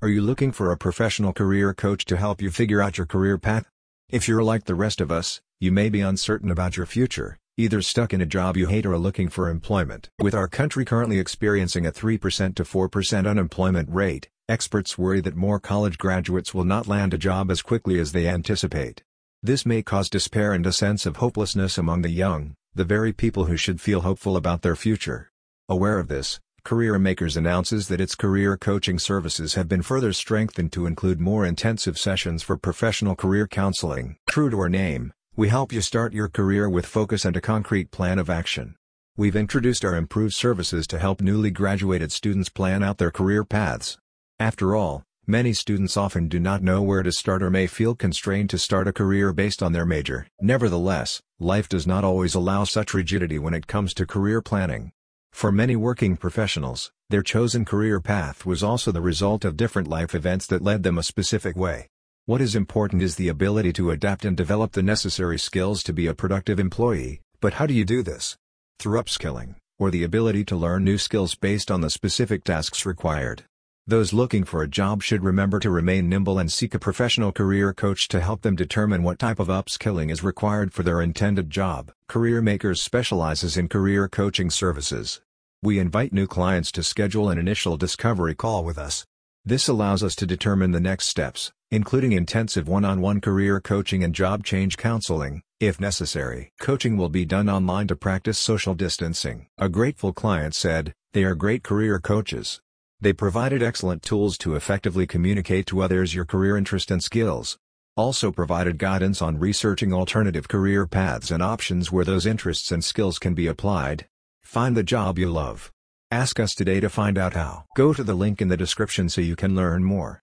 Are you looking for a professional career coach to help you figure out your career path? If you're like the rest of us, you may be uncertain about your future, either stuck in a job you hate or looking for employment. With our country currently experiencing a 3% to 4% unemployment rate, experts worry that more college graduates will not land a job as quickly as they anticipate. This may cause despair and a sense of hopelessness among the young, the very people who should feel hopeful about their future. Aware of this, CareerMakers announces that its career coaching services have been further strengthened to include more intensive sessions for professional career counseling. True to our name, we help you start your career with focus and a concrete plan of action. We've introduced our improved services to help newly graduated students plan out their career paths. After all, many students often do not know where to start or may feel constrained to start a career based on their major. Nevertheless, life does not always allow such rigidity when it comes to career planning. For many working professionals, their chosen career path was also the result of different life events that led them a specific way. What is important is the ability to adapt and develop the necessary skills to be a productive employee, but how do you do this? Through upskilling, or the ability to learn new skills based on the specific tasks required. Those looking for a job should remember to remain nimble and seek a professional career coach to help them determine what type of upskilling is required for their intended job. CareerMakers specializes in career coaching services. We invite new clients to schedule an initial discovery call with us. This allows us to determine the next steps, including intensive one-on-one career coaching and job change counseling, if necessary. Coaching will be done online to practice social distancing. A grateful client said, "They are great career coaches. They provided excellent tools to effectively communicate to others your career interest and skills. Also provided guidance on researching alternative career paths and options where those interests and skills can be applied. Find the job you love. Ask us today to find out how." Go to the link in the description so you can learn more.